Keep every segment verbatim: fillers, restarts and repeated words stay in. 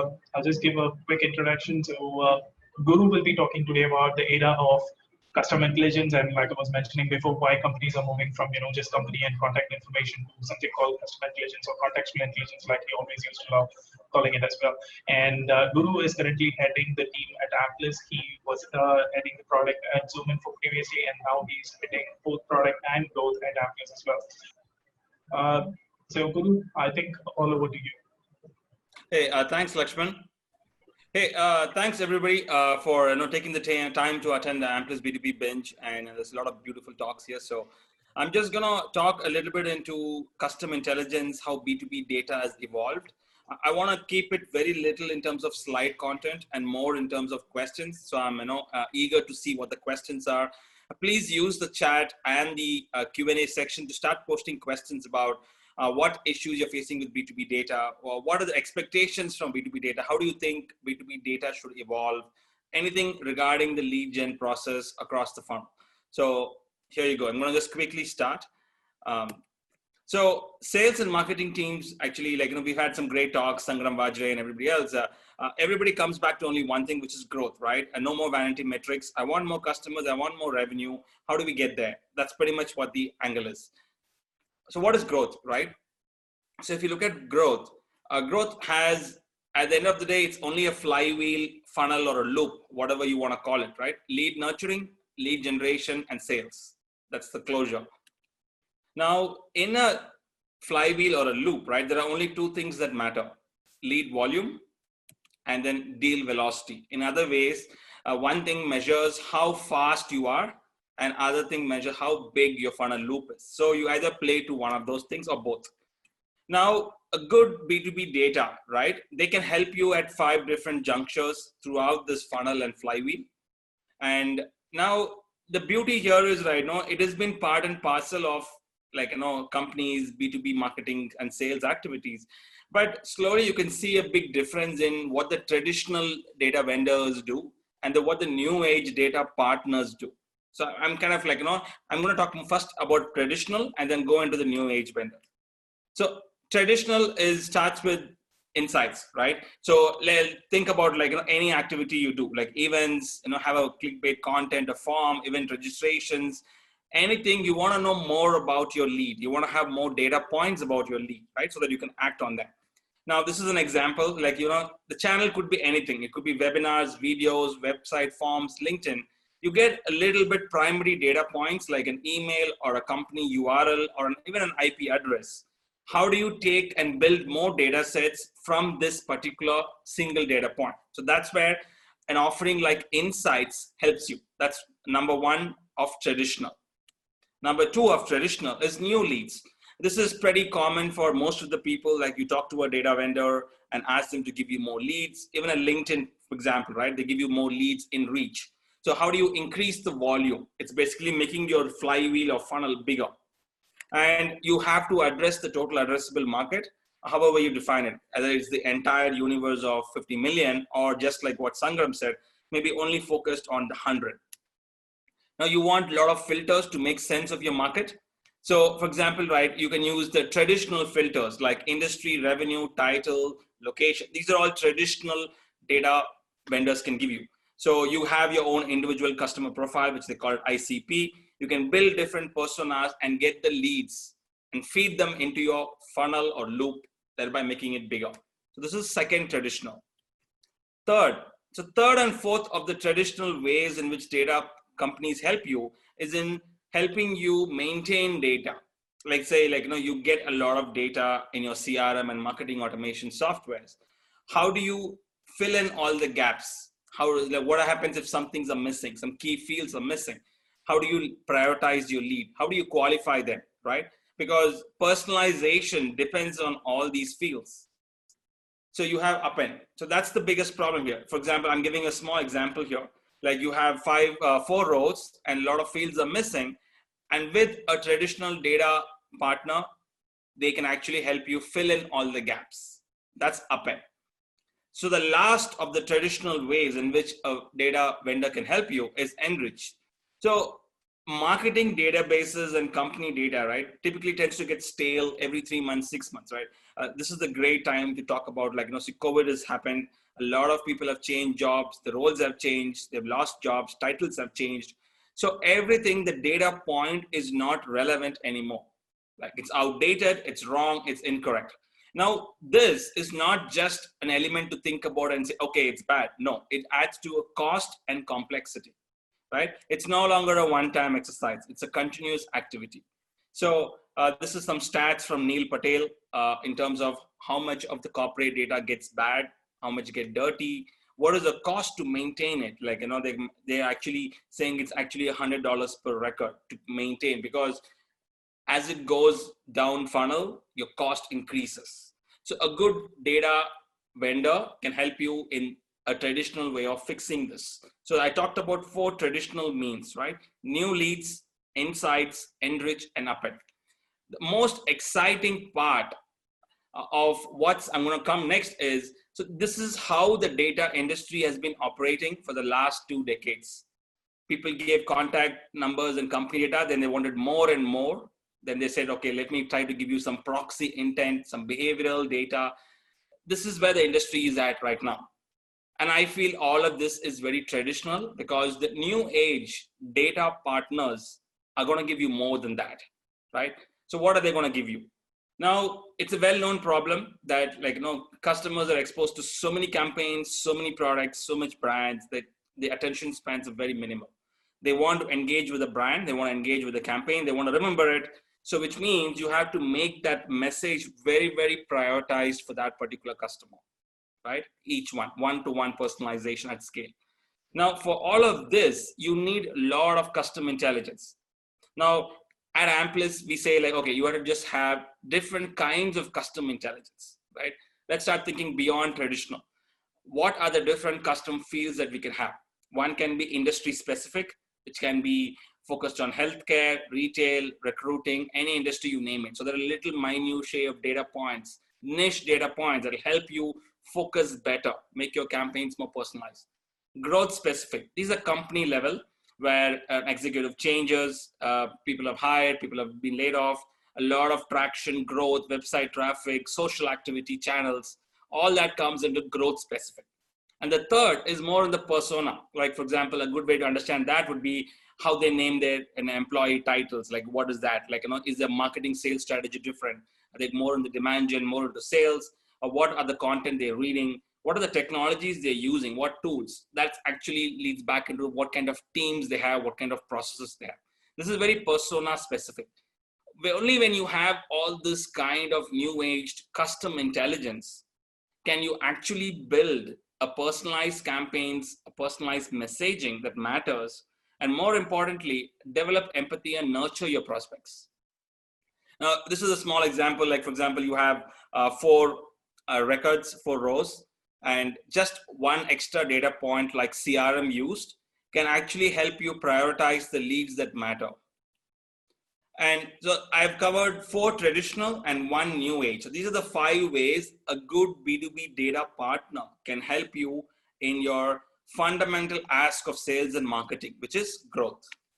uh, I'll just give a quick introduction. So uh, Guru will be talking today about the era of customer intelligence, and like I was mentioning before, why companies are moving from you know just company and contact information to something called customer intelligence or contextual intelligence, like he always used to love calling it as well. And uh, Guru is currently heading the team at Applis. He was uh, heading the product at ZoomInfo previously, and now he's heading both product and growth at Applis as well. Uh, so Guru, I think all over to you. Hey, uh, thanks, Lakshman. Hey, uh, thanks everybody uh, for you know taking the time to attend the Applis B two B Bench, and there's a lot of beautiful talks here. So I'm just gonna talk a little bit into custom intelligence, how B two B data has evolved. I want to keep it very little in terms of slide content and more in terms of questions. So I'm you know uh, eager to see what the questions are. Please use the chat and the uh, Q and A section to start posting questions about Uh, what issues you're facing with B two B data, or what are the expectations from B two B data? How do you think B two B data should evolve? Anything regarding the lead gen process across the funnel. So here you go. I'm going to just quickly start. Um, so sales and marketing teams, actually, like, you know, we've had some great talks, Sangram Vajre and everybody else. Uh, uh, everybody comes back to only one thing, which is growth, right? And no more vanity metrics. I want more customers. I want more revenue. How do we get there? That's pretty much what the angle is. So what is growth, right? So if you look at growth, uh, growth has, at the end of the day, it's only a flywheel, funnel, or a loop, whatever you want to call it, right? Lead nurturing, lead generation, and sales. That's the closure. Now, in a flywheel or a loop, right, there are only two things that matter: lead volume and then deal velocity. In other ways, uh, one thing measures how fast you are, and other thing measure how big your funnel loop is. So you either play to one of those things or both. Now, a good B two B data, right? They can help you at five different junctures throughout this funnel and flywheel. And now the beauty here is, right now, it has been part and parcel of, like, you know, companies, B two B marketing and sales activities. But slowly you can see a big difference in what the traditional data vendors do and the, what the new age data partners do. So I'm kind of like, you know, I'm going to talk first about traditional and then go into the new age vendor. So traditional is starts with insights, right? So think about, like, you know, any activity you do, like events, you know, have a clickbait content, a form, event registrations, anything. You want to know more about your lead. You want to have more data points about your lead, right? So that you can act on that. Now, this is an example, like, you know, the channel could be anything. It could be webinars, videos, website, forms, LinkedIn. You get a little bit primary data points like an email or a company U R L or an, even an I P address. How do you take and build more data sets from this particular single data point? So that's where an offering like Insights helps you. That's number one of traditional. Number two of traditional is new leads. This is pretty common for most of the people. Like, you talk to a data vendor and ask them to give you more leads. Even a LinkedIn, for example, right? They give you more leads in reach. So how do you increase the volume? It's basically making your flywheel or funnel bigger. And you have to address the total addressable market, however you define it, whether it's the entire universe of fifty million, or just like what Sangram said, maybe only focused on the one hundred. Now, you want a lot of filters to make sense of your market. So for example, right, you can use the traditional filters like industry, revenue, title, location. These are all traditional data vendors can give you. So you have your own individual customer profile, which they call it I C P. You can build different personas and get the leads and feed them into your funnel or loop, thereby making it bigger. So this is second traditional. Third, so third and fourth of the traditional ways in which data companies help you is in helping you maintain data. Like, say, like, you know, you get a lot of data in your C R M and marketing automation softwares. How do you fill in all the gaps? How, like, what happens if some things are missing, some key fields are missing? How do you prioritize your lead? How do you qualify them, right? Because personalization depends on all these fields. So you have append. So that's the biggest problem here. For example, I'm giving a small example here. Like, you have five, uh, four rows and a lot of fields are missing. And with a traditional data partner, they can actually help you fill in all the gaps. That's append. So the last of the traditional ways in which a data vendor can help you is enrich. So marketing databases and company data, right, typically tends to get stale every three months, six months, right? Uh, this is the great time to talk about, like, you know, see, COVID has happened. A lot of people have changed jobs. The roles have changed. They've lost jobs. Titles have changed. So everything, the data point is not relevant anymore. Like, it's outdated, it's wrong, it's incorrect. Now, this is not just an element to think about and say, okay, it's bad. No, it adds to a cost and complexity, right? It's no longer a one-time exercise. It's a continuous activity. So uh, this is some stats from Neil Patel uh, in terms of how much of the corporate data gets bad, how much get dirty, what is the cost to maintain it? Like, you know, they, they're actually saying it's actually one hundred dollars per record to maintain, because as it goes down funnel, your cost increases. So a good data vendor can help you in a traditional way of fixing this. So I talked about four traditional means, right? New leads, insights, enrich, and append. The most exciting part of what's I'm going to come next is, so this is how the data industry has been operating for the last two decades. People gave contact numbers and company data, then they wanted more and more. Then they said, okay, let me try to give you some proxy intent, some behavioral data. This is where the industry is at right now. And I feel all of this is very traditional, because the new age data partners are going to give you more than that, right? So what are they going to give you? Now, it's a well-known problem that, like, you know, customers are exposed to so many campaigns, so many products, so much brands, that the attention spans are very minimal. They want to engage with the brand, they want to engage with the campaign, they want to remember it. So which means you have to make that message very, very prioritized for that particular customer, right? Each one, one-to-one personalization at scale. Now, for all of this, you need a lot of custom intelligence. Now, at Amplis, we say, like, okay, you want to just have different kinds of custom intelligence, right? Let's start thinking beyond traditional. What are the different custom fields that we can have? One can be industry specific, which can be focused on healthcare, retail, recruiting, any industry, you name it. So there are little minutiae of data points, niche data points that will help you focus better, make your campaigns more personalized. Growth specific, these are company level, where an executive changes, uh, people have hired, people have been laid off, a lot of traction, growth, website traffic, social activity channels, all that comes into growth specific. And the third is more in the persona. Like, for example, a good way to understand that would be how they name their an employee titles. Like, what is that? Like, you know, is their marketing sales strategy different? Are they more in the demand gen, more into sales? Or what are the content they're reading? What are the technologies they're using? What tools? That actually leads back into what kind of teams they have, what kind of processes they have. This is very persona specific. Only when you have all this kind of new age custom intelligence can you actually build a personalized campaigns, a personalized messaging that matters, and more importantly, develop empathy and nurture your prospects. Now, this is a small example. Like, for example, you have uh, four uh, records, four rows, and just one extra data point like C R M used can actually help you prioritize the leads that matter. And so I've covered four traditional and one new age. So these are the five ways a good B two B data partner can help you in your fundamental ask of sales and marketing, which is growth.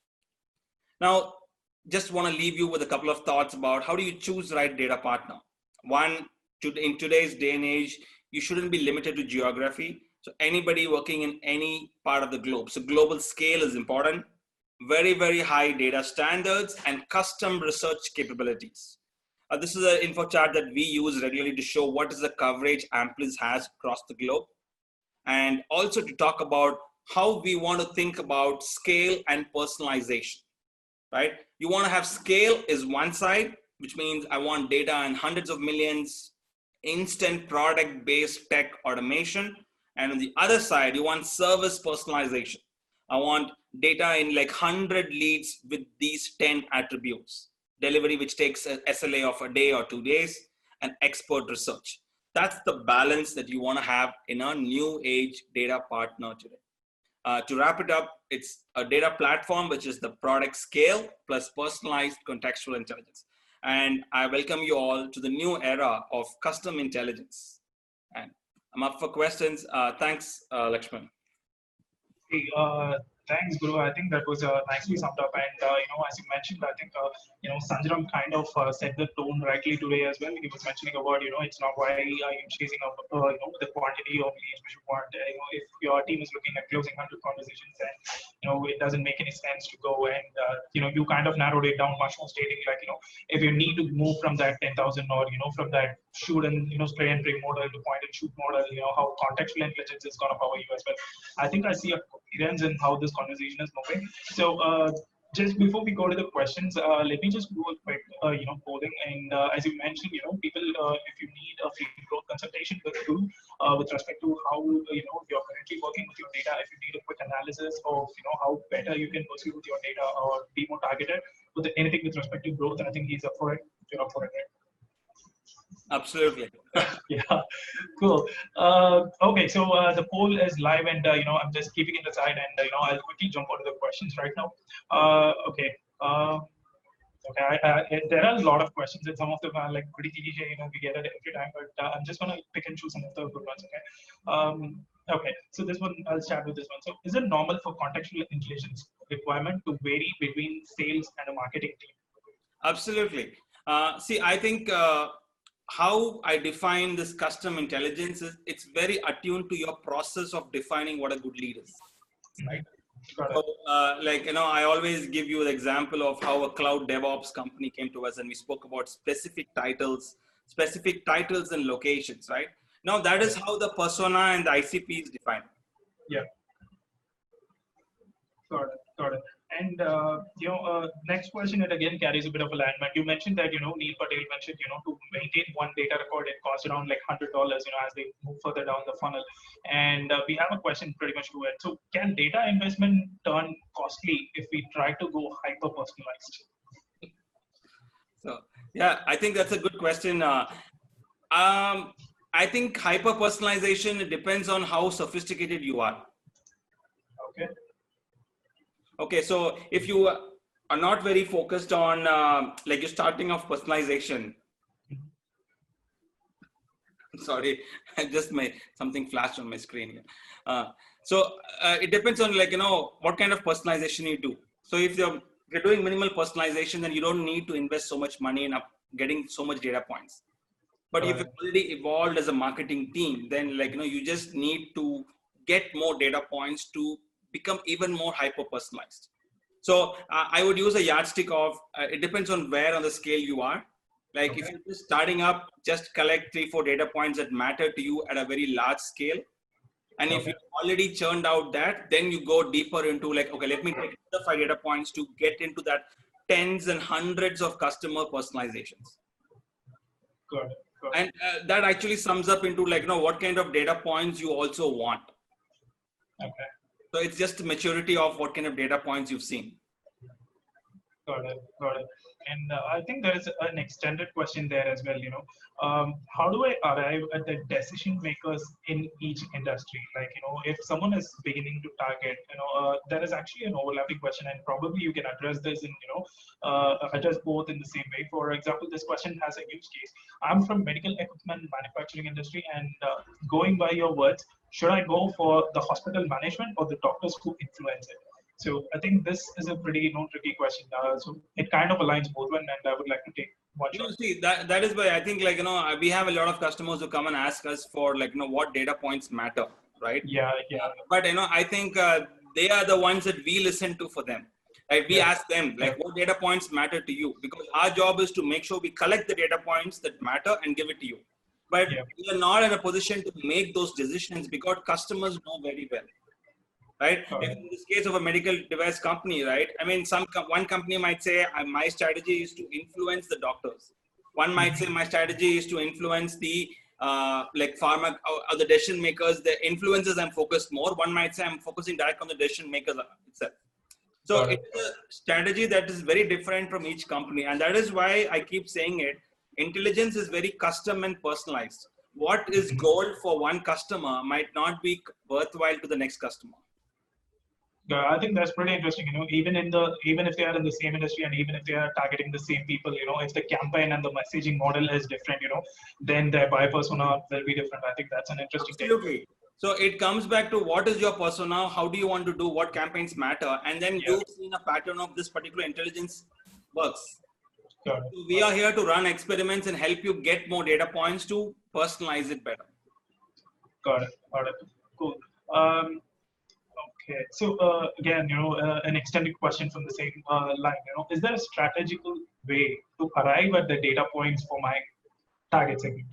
Now, just want to leave you with a couple of thoughts about how do you choose the right data partner. One, in today's day and age, you shouldn't be limited to geography. So anybody working in any part of the globe. So global scale is important. Very, very high data standards and custom research capabilities. Uh, this is an info chart that we use regularly to show what is the coverage Amplis has across the globe. And also to talk about how we want to think about scale and personalization, right? You want to have scale is one side, which means I want data in hundreds of millions, instant product-based tech automation. And on the other side, you want service personalization. I want data in like one hundred leads with these ten attributes. Delivery, which takes an S L A of a day or two days, and expert research. That's the balance that you want to have in a new age data partner today. Uh, to wrap it up, it's a data platform, which is the product scale plus personalized contextual intelligence. And I welcome you all to the new era of custom intelligence. And I'm up for questions. Uh, thanks, uh, Lakshman. Hey, uh, Thanks, Guru. I think that was uh, nicely summed up. And uh, you know, as you mentioned, I think uh, you know Sanjaram kind of uh, set the tone rightly today as well. He was mentioning about you know it's not why I am chasing up uh, you know the quantity of leads which you want. Uh, you know, if your team is looking at closing one hundred conversations, then you know it doesn't make any sense to go. And uh, you know you kind of narrowed it down much more, stating like you know if you need to move from that ten thousand or you know from that shoot and you know spray and pray model to point and shoot model, you know how contextual intelligence is going to power you as well. I think I see a coherence in how this conversation is moving. So uh, just before we go to the questions, uh, let me just do a quick, uh, you know, polling. And uh, as you mentioned, you know, people, uh, if you need a free growth consultation with you uh, with respect to how you know you're currently working with your data, if you need a quick analysis of you know how better you can pursue with your data or be more targeted with anything with respect to growth, I think he's up for it. You're up for it. Right? Absolutely. Yeah, cool. Uh, okay, so uh, the poll is live, and uh, you know I'm just keeping it aside, and uh, you know I'll quickly jump onto the questions right now. Uh, okay. Uh, okay. I, I, there are a lot of questions, and some of them are like pretty cliche. You know, we get it every time, but uh, I'm just gonna pick and choose some of the good ones. Okay. Um, okay. So this one, I'll start with this one. So, is it normal for contextual intelligence requirement to vary between sales and a marketing team? Absolutely. Uh, see, I think. Uh, how I define this custom intelligence is it's very attuned to your process of defining what a good lead is, right? So, uh, like, you know, I always give you the example of how a cloud DevOps company came to us and we spoke about specific titles, specific titles and locations, right? Now that is how the persona and the I C P is defined. Yeah. Got it. Got it. And uh, you know, uh, next question, it again carries a bit of alignment. You mentioned that you know Neil Patel mentioned you know to maintain one data record it costs around like hundred dollars. You know, as they move further down the funnel. And uh, we have a question pretty much to it. So, can data investment turn costly if we try to go hyper personalized? So yeah, I think that's a good question. Uh, um, I think hyper personalization depends on how sophisticated you are. Okay. Okay, so if you are not very focused on, uh, like you're starting off personalization. Sorry, I just made something flashed on my screen here. Uh, so uh, it depends on like, you know, what kind of personalization you do. So if you're, if you're doing minimal personalization, then you don't need to invest so much money in up getting so much data points. But right. If you've already evolved as a marketing team, then like, you know, you just need to get more data points to become even more hyper personalized. So uh, I would use a yardstick of, uh, it depends on where on the scale you are. Like okay. If you're just starting up, just collect three, four data points that matter to you at a very large scale. And okay. If you've already churned out that, then you go deeper into like, okay, let me take the five data points to get into that tens and hundreds of customer personalizations. Good. Good. And uh, that actually sums up into like, you know, what kind of data points you also want. Okay. So it's just the maturity of what kind of data points you've seen. Got it. Got it. And uh, I think there is an extended question there as well. You know, um, how do I arrive at the decision makers in each industry? Like, you know, if someone is beginning to target, you know, uh, there is actually an overlapping question, and probably you can address this in, you know, uh, address both in the same way. For example, this question has a use case. I'm from medical equipment manufacturing industry, and uh, going by your words, should I go for the hospital management or the doctors who influence it? So I think this is a pretty you know, tricky question. Uh, so it kind of aligns both one, and I would like to take one shot. You see, that, that is why I think like, you know, we have a lot of customers who come and ask us for like, you know, what data points matter, right? Yeah, yeah. But, you know, I think uh, they are the ones that we listen to for them. Like we yeah. ask them like, what data points matter to you? Because our job is to make sure we collect the data points that matter and give it to you. But yeah. we are not in a position to make those decisions because customers know very well. Right? Okay. In this case of a medical device company, right? I mean, some one company might say, my strategy is to influence the doctors. One might mm-hmm. say, my strategy is to influence the uh, like pharma or the decision makers. The influencers I'm focused more. One might say, I'm focusing direct on the decision makers itself. So it. it's a strategy that is very different from each company, and that is why I keep saying it. Intelligence is very custom and personalized. What is gold for one customer might not be worthwhile to the next customer. Uh, I think that's pretty interesting. You know, even in the even if they are in the same industry and even if they are targeting the same people, you know, if the campaign and the messaging model is different, you know, then their buyer persona will be different. I think that's an interesting Absolutely. Take. So it comes back to what is your persona, how do you want to do, what campaigns matter, and then Yeah. you've seen a pattern of this particular intelligence works. Got it. So we are here to run experiments and help you get more data points to personalize it better. Got it. Got it. Cool. Um, okay. So uh, again, you know, uh, an extended question from the same uh, line. You know, is there a strategical way to arrive at the data points for my target segment?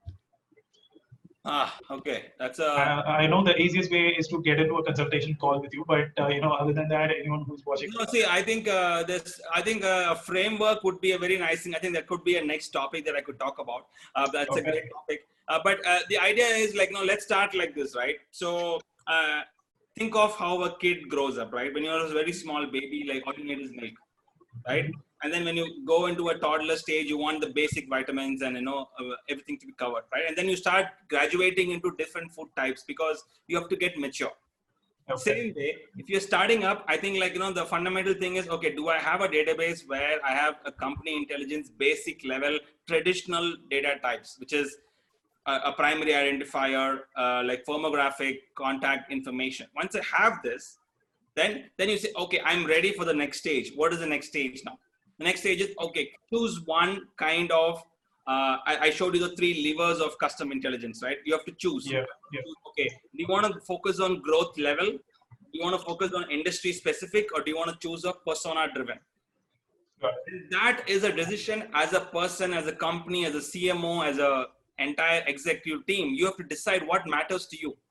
Ah, okay. That's a. Uh, I know the easiest way is to get into a consultation call with you, but uh, you know, other than that, anyone who's watching. No, see, I think uh, this. I think uh, a framework would be a very nice thing. I think that could be a next topic that I could talk about. Uh, that's Okay. a great topic. Uh, but uh, the idea is like, no, let's start like this, right? So uh, think of how a kid grows up, right? When you're a very small baby, like all you need is milk, right? And then when you go into a toddler stage, you want the basic vitamins and, you know, uh, everything to be covered, right? And then you start graduating into different food types because you have to get mature. Okay. Same way, if you're starting up, I think like, you know, the fundamental thing is, okay, do I have a database where I have a company intelligence basic level traditional data types, which is a, a primary identifier, uh, like firmographic contact information. Once I have this, then, then you say, okay, I'm ready for the next stage. What is the next stage now? The next stage is, okay, choose one kind of, uh, I, I showed you the three levers of custom intelligence, right? You have to choose. Yeah. Yeah. Okay, do you want to focus on growth level? Do you want to focus on industry specific, or do you want to choose a persona driven? Got it. That is a decision as a person, as a company, as a C M O, as a entire executive team. You have to decide what matters to you.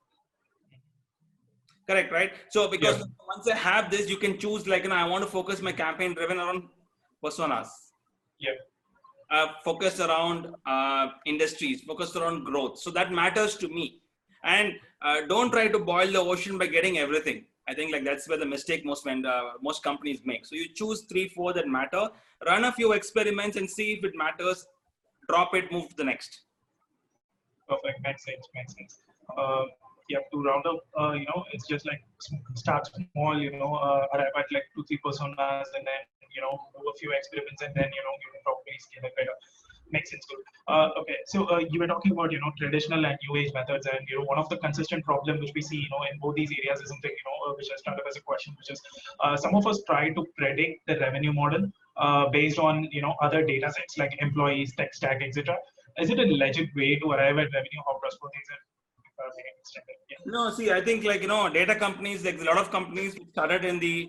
Correct, right? So because yeah. once I have this, you can choose like, you know, I want to focus my campaign driven around personas. Yeah. Uh, focus around uh, industries, focus around growth. So that matters to me. And uh, don't try to boil the ocean by getting everything. I think like that's where the mistake most when uh, most companies make. So you choose three, four that matter, run a few experiments and see if it matters, drop it, move to the next. Perfect. Makes sense. Makes sense. Uh, yeah, to round up, uh, you know, it's just like start small, you know, uh, arrive at like two, three personas and then, you know, do a few experiments and then, you know, you can probably scale it better. Makes sense. Good. Uh, okay. So uh, you were talking about, you know, traditional and new age methods, and, you know, one of the consistent problem which we see, you know, in both these areas is something, you know, uh, which has started as a question, which is uh, some of us try to predict the revenue model uh, based on, you know, other data sets like employees, tech stack, et cetera. Is it a legit way to arrive at revenue? How trustworthy is it? Yeah. No, see, I think like, you know, data companies, like a lot of companies started in the,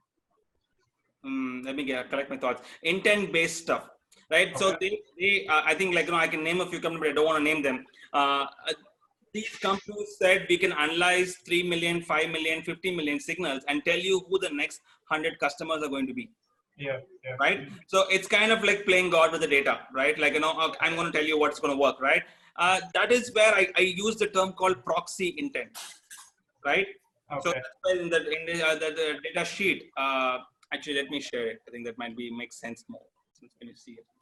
um, let me get, collect my thoughts, intent-based stuff, right? Okay. So they, they uh, I think like, you know, I can name a few companies, but I don't want to name them. Uh, these companies said we can analyze three million, five million, fifty million signals and tell you who the next one hundred customers are going to be. Yeah, yeah. Right. So it's kind of like playing God with the data, right? Like, you know, I'm going to tell you what's going to work, right? Uh, that is where I, I use the term called proxy intent, right? Okay. So that's where in the, in the, uh, the, the data sheet, uh, actually, let me share it. I think that might be make sense more since when you see it.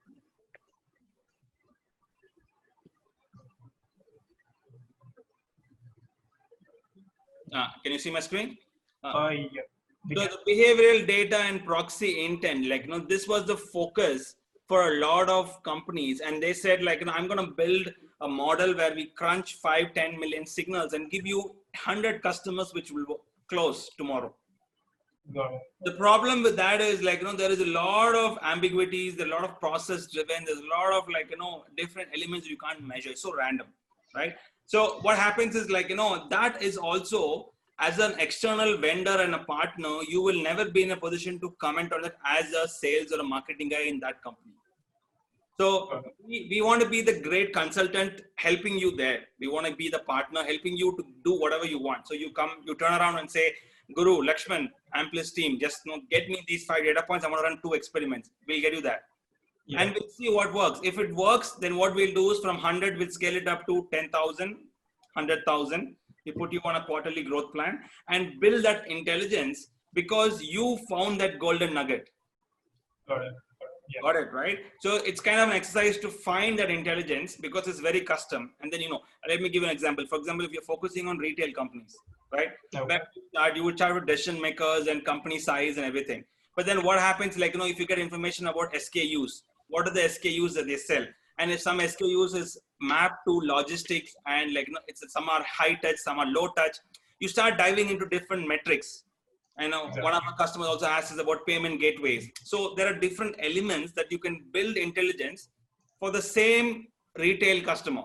Uh, can you see my screen? Uh, uh, yeah. So the behavioral data and proxy intent, like, you know, this was the focus for a lot of companies. And they said like, you know, I'm going to build a model where we crunch five, ten million signals and give you one hundred customers, which will close tomorrow. Got it. The problem with that is like, you know, there is a lot of ambiguities, there's a lot of process driven, there's a lot of like, you know, different elements you can't measure. It's so random, right? So what happens is like, you know, that is also, as an external vendor and a partner, you will never be in a position to comment on it as a sales or a marketing guy in that company. So we, we want to be the great consultant helping you there. We want to be the partner helping you to do whatever you want. So you come, you turn around and say, Guru, Lakshman, Amplus team, just you know, get me these five data points. I want to run two experiments. We'll get you that. Yeah. And we'll see what works. If it works, then what we'll do is from one hundred, we'll scale it up to ten thousand, one hundred thousand. We put you on a quarterly growth plan and build that intelligence because you found that golden nugget. Got it. Yeah. Got it, right? So it's kind of an exercise to find that intelligence because it's very custom. And then, you know, let me give you an example. For example, if you're focusing on retail companies, right? Okay. You would start with decision makers and company size and everything. But then what happens, like, you know, if you get information about S K Us, what are the S K Us that they sell? And if some S K Us is mapped to logistics and like, you know, it's some are high touch, some are low touch. You start diving into different metrics. I know Exactly. one of our customers also asks us about payment gateways. So there are different elements that you can build intelligence for the same retail customer.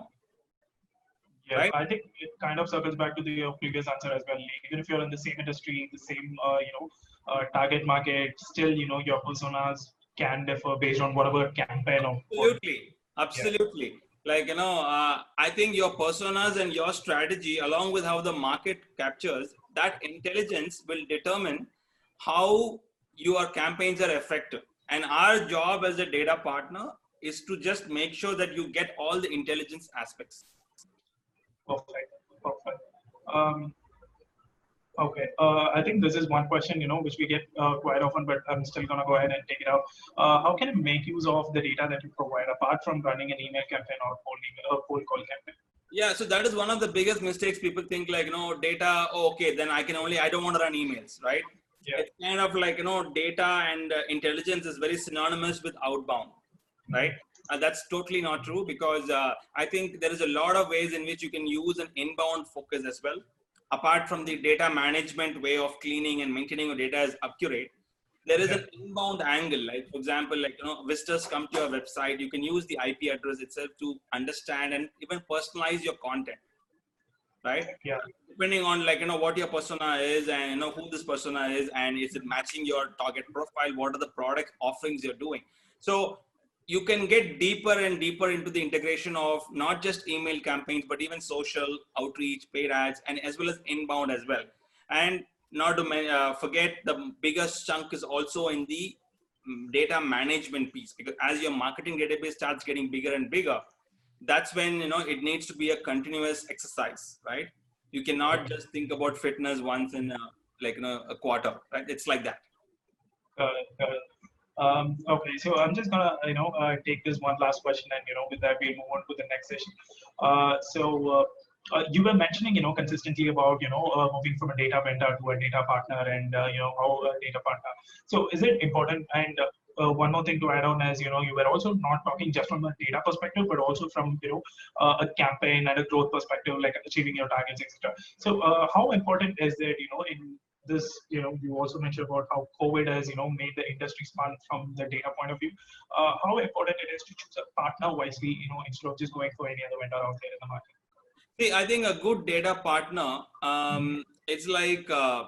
Yeah, right? I think it kind of circles back to the your previous answer as well. Even if you're in the same industry, the same uh, you know uh, target market, still you know your personas can differ based on whatever campaign or what. Absolutely, absolutely. Yeah. Like, you know, uh, I think your personas and your strategy, along with how the market captures, that intelligence will determine how your campaigns are effective. And our job as a data partner is to just make sure that you get all the intelligence aspects. Perfect, perfect. Um, Okay, uh, I think this is one question, you know, which we get uh, quite often, but I'm still gonna go ahead and take it out. Uh, how can you make use of the data that you provide apart from running an email campaign or cold email or cold call campaign? Yeah, so that is one of the biggest mistakes. People think like, you know, data, oh, okay, then I can only, I don't want to run emails, right? Yeah. It's kind of like, you know, data and uh, intelligence is very synonymous with outbound, right? Uh, that's totally not true, because uh, I think there is a lot of ways in which you can use an inbound focus as well. Apart from the data management way of cleaning and maintaining your data is accurate, there is an inbound angle. Like, for example, like, you know, visitors come to your website, you can use the I P address itself to understand and even personalize your content, right? Yeah. Depending on, like, you know, what your persona is and, you know, who this persona is, and is it matching your target profile? What are the product offerings you're doing? So you can get deeper and deeper into the integration of not just email campaigns, but even social outreach, paid ads, and as well as inbound as well. And not to uh, forget, the biggest chunk is also in the data management piece, because as your marketing database starts getting bigger and bigger, that's when, you know, it needs to be a continuous exercise, right? You cannot just think about fitness once in a, like, you know, a quarter, right? It's like that. Got it, got it. Um, okay, so I'm just gonna, you know, uh, take this one last question, and you know, with that we'll move on to the next session. Uh, so uh, uh, you were mentioning, you know, consistently about, you know, uh, moving from a data vendor to a data partner, and uh, you know, how a data partner. So is it important? And uh, uh, one more thing to add on is, you know, you were also not talking just from a data perspective, but also from, you know, uh, a campaign and a growth perspective, like achieving your targets, et cetera. So uh, how important is it, you know, in this, you know, you also mentioned about how COVID has, you know, made the industry smart from the data point of view. Uh, how important it is to choose a partner wisely, you know, instead of just going for any other vendor out there in the market. See, I think a good data partner, um, it's like, uh,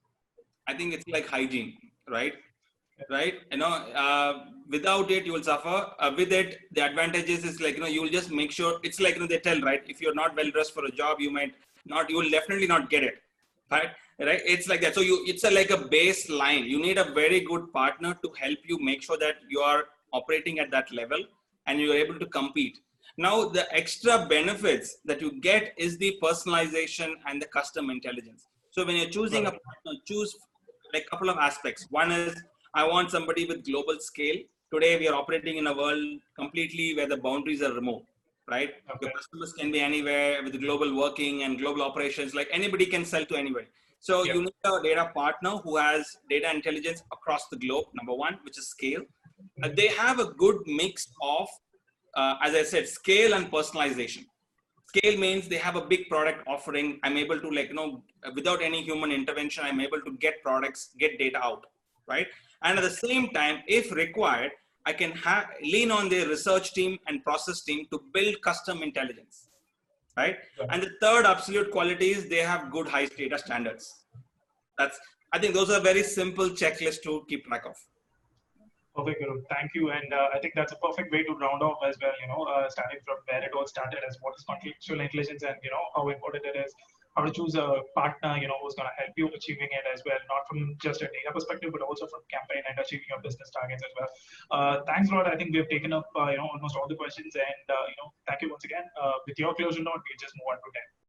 I think it's like hygiene, right? Right? You know, uh, without it, you will suffer. Uh, with it, the advantages is like, you know, you will just make sure, it's like, you know, they tell, right? If you're not well dressed for a job, you might not, you will definitely not get it, right? Right? It's like that. So you, it's a, like a baseline. You need a very good partner to help you make sure that you are operating at that level and you're able to compete. Now, the extra benefits that you get is the personalization and the custom intelligence. So when you're choosing a partner, choose like a couple of aspects. One is, I want somebody with global scale. Today, we are operating in a world completely where the boundaries are removed, right? Okay. Your customers can be anywhere with global working and global operations, like anybody can sell to anywhere. So yep. You need a data partner who has data intelligence across the globe, number one, which is scale. Uh, they have a good mix of, uh, as I said, scale and personalization. Scale means they have a big product offering. I'm able to, like, you know, without any human intervention, I'm able to get products, get data out, right? And at the same time, if required, I can have, lean on their research team and process team to build custom intelligence, right? And the third absolute quality is they have good high data standards. That's, I think those are very simple checklists to keep track of. Perfect, Guru. Thank you. And uh, I think that's a perfect way to round off as well, you know, uh, starting from where it all started as what is contextual intelligence and, you know, how important it is, how to choose a partner, you know, who's going to help you achieving it as well, not from just a data perspective, but also from campaign and achieving your business targets as well. Uh, thanks a lot. I think we've taken up, uh, you know, almost all the questions. And, uh, you know, thank you once again. Uh, with your closing note, we'll just move on to ten.